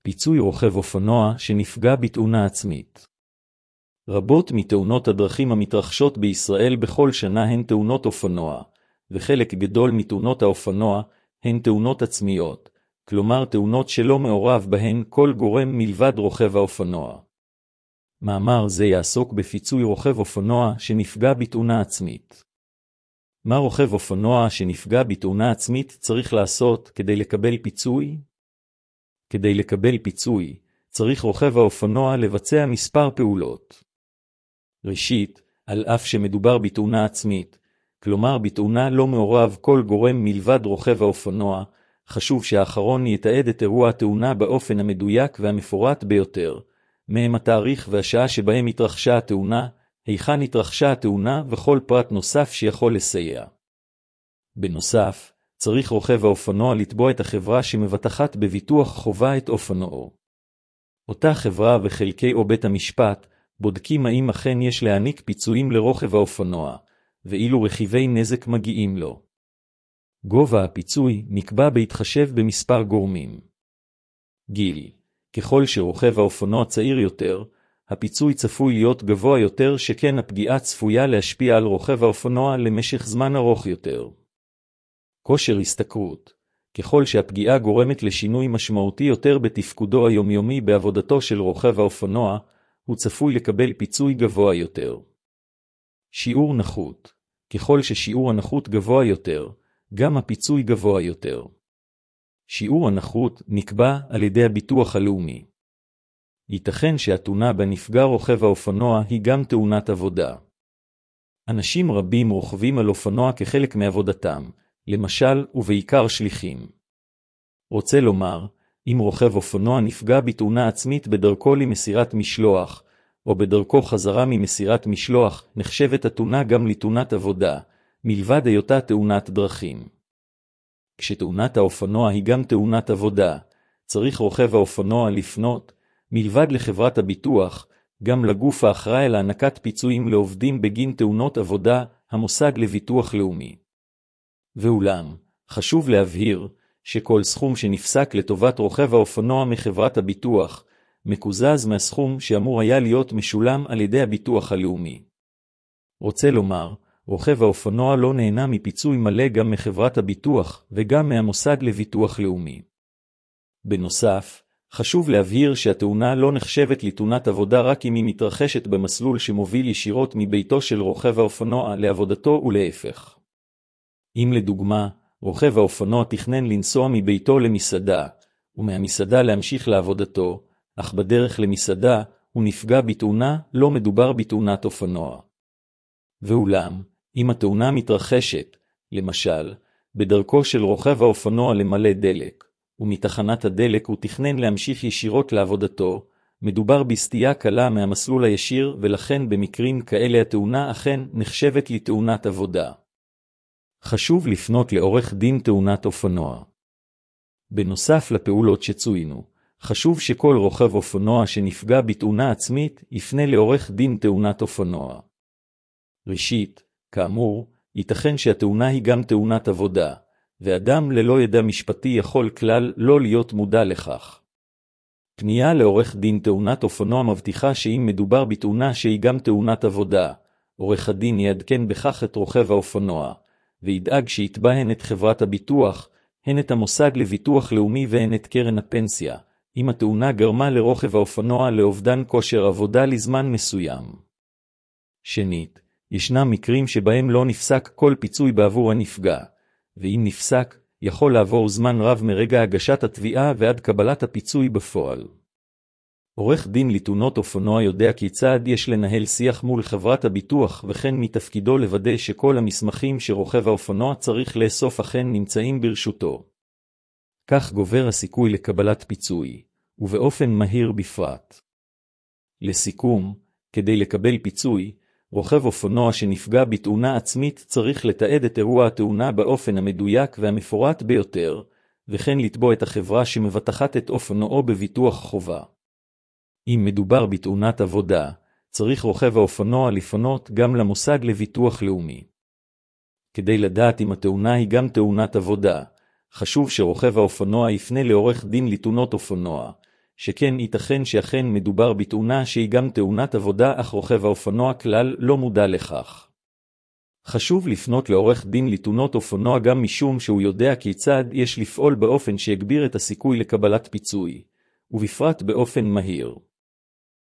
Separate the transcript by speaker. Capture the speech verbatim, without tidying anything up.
Speaker 1: פיצוי רוכב אופנוע שנפגע בתאונה עצמית. רבות מתאונות הדרכים המתרחשות בישראל בכל שנה הן תאונות אופנוע, וחלק גדול מתאונות האופנוע הן תאונות עצמיות, כלומר תאונות שלא מעורב בהן כל גורם מלבד רוכב האופנוע. מאמר זה יעסוק בפיצוי רוכב אופנוע שנפגע בתאונה עצמית. מה רוכב אופנוע שנפגע בתאונה עצמית צריך לעשות כדי לקבל פיצוי? כדי לקבל פיצוי, צריך רוכב האופנוע לבצע מספר פעולות. ראשית, על אף שמדובר בתאונה עצמית, כלומר בתאונה לא מעורב כל גורם מלבד רוכב האופנוע, חשוב שהאחרון יתעד את אירוע התאונה באופן המדויק והמפורט ביותר, מהם התאריך והשעה שבהם התרחשה התאונה, היכן התרחשה התאונה וכל פרט נוסף שיכול לסייע. בנוסף, צריך רוכב האופנוע לתבוע את החברה שמבטחת בביטוח חובה את אופנועו. אותה חברה וחלקי או בית המשפט בודקים האם אכן יש להעניק פיצויים לרוכב האופנוע, ואילו רכיבי נזק מגיעים לו. גובה הפיצוי נקבע בהתחשב במספר גורמים. גיל. ככל שרוכב האופנוע צעיר יותר, הפיצוי צפוי להיות גבוה יותר שכן הפגיעה צפויה להשפיע על רוכב האופנוע למשך זמן ארוך יותר. כושר השתכרות. ככל שהפגיעה גורמת לשינוי משמעותי יותר בתפקודו היומיומי בעבודתו של רוכב האופנוע, הוא צפוי לקבל פיצוי גבוה יותר. שיעור נכות. ככל ששיעור הנכות גבוה יותר, גם הפיצוי גבוה יותר. שיעור הנכות נקבע על ידי הביטוח הלאומי. ייתכן שהתאונה בה נפגע רוכב האופנוע היא גם תאונת עבודה. אנשים רבים רוכבים על אופנוע כחלק מעבודתם, למשל ובעיקר שליחים. רוצה לומר, אם רוכב אופנוע נפגע בתאונה עצמית בדרכו למסירת משלוח, או בדרכו חזרה ממסירת משלוח, נחשבת התאונה גם לתאונת עבודה, מלבד היותה תאונת דרכים. כשתאונת האופנוע היא גם תאונת עבודה, צריך רוכב האופנוע לפנות, מלבד לחברת הביטוח, גם לגוף האחראי להענקת פיצויים לעובדים בגין תאונות עבודה, המוסד לביטוח לאומי. ואולם, חשוב להבהיר שכל סכום שנפסק לטובת רוכב האופנוע מחברת הביטוח, מקוזז מהסכום שאמור היה להיות משולם על ידי הביטוח הלאומי. רוצה לומר, רוכב האופנוע לא נהנה מפיצוי מלא גם מחברת הביטוח וגם מהמוסד לביטוח לאומי. בנוסף, חשוב להבהיר שהתאונה לא נחשבת לתאונת עבודה רק אם היא מתרחשת במסלול שמוביל ישירות מביתו של רוכב האופנוע לעבודתו ולהפך. אם לדוגמה, רוכב האופנוע תכנן לנסוע מביתו למסעדה, ומהמסעדה להמשיך לעבודתו, אך בדרך למסעדה הוא נפגע בתאונה, לא מדובר בתאונת אופנוע. ואולם, אם התאונה מתרחשת, למשל, בדרכו של רוכב האופנוע למלא דלק, ומתחנת הדלק הוא תכנן להמשיך ישירות לעבודתו, מדובר בסטייה קלה מהמסלול הישיר ולכן במקרים כאלה התאונה אכן נחשבת לתאונת עבודה. חשוב לפנות לעורך דין תאונת אופנוע. בנוסף לפעולות שצוינו, חשוב שכל רוכב אופנוע שנפגע בתאונה עצמית יפנה לעורך דין תאונת אופנוע. ראשית, כאמור, ייתכן שהתאונה היא גם תאונת עבודה, ואדם ללא ידע משפטי יכול כלל לא להיות מודע לכך. פנייה לעורך דין תאונת אופנוע מבטיחה שאם מדובר בתאונה שהיא גם תאונת עבודה, עורך הדין יעדכן בכך את רוכב האופנוע, וידאג שיתבע הן את חברת הביטוח, הן את המוסד לביטוח לאומי והן את קרן הפנסיה, אם התאונה גרמה לרוכב האופנוע לאובדן כושר עבודה לזמן מסוים. שנית, ישנם מקרים שבהם לא נפסק כל פיצוי בעבור הנפגע, ואם נפסק, יכול לעבור זמן רב מרגע הגשת התביעה ועד קבלת הפיצוי בפועל. עורך דין לתאונות אופנוע יודע כיצד יש לנהל שיח מול חברת הביטוח וכן מתפקידו לוודא שכל המסמכים שרוכב האופנוע צריך לאסוף אכן נמצאים ברשותו. כך גובר הסיכוי לקבלת פיצוי, ובאופן מהיר בפרט. לסיכום, כדי לקבל פיצוי, רוכב אופנוע שנפגע בתאונה עצמית צריך לתעד את אירוע התאונה באופן המדויק והמפורט ביותר, וכן לתבוע את החברה שמבטחת את אופנועו בביטוח חובה. אם מדובר בתאונת עבודה, צריך רוכב האופנוע לפנות גם למוסד לביטוח לאומי. כדי לדעת אם התאונה היא גם תאונת עבודה, חשוב שרוכב האופנוע יפנה לעורך דין לתאונות אופנוע, שכן ייתכן שאכן מדובר בתאונה שהיא גם תאונת עבודה, אך רוכב האופנוע כלל לא מודע לכך. חשוב לפנות לעורך דין לתאונות אופנוע גם משום שהוא יודע כיצד יש לפעול באופן שיגביר את הסיכוי לקבלת פיצוי, ובפרט באופן מהיר.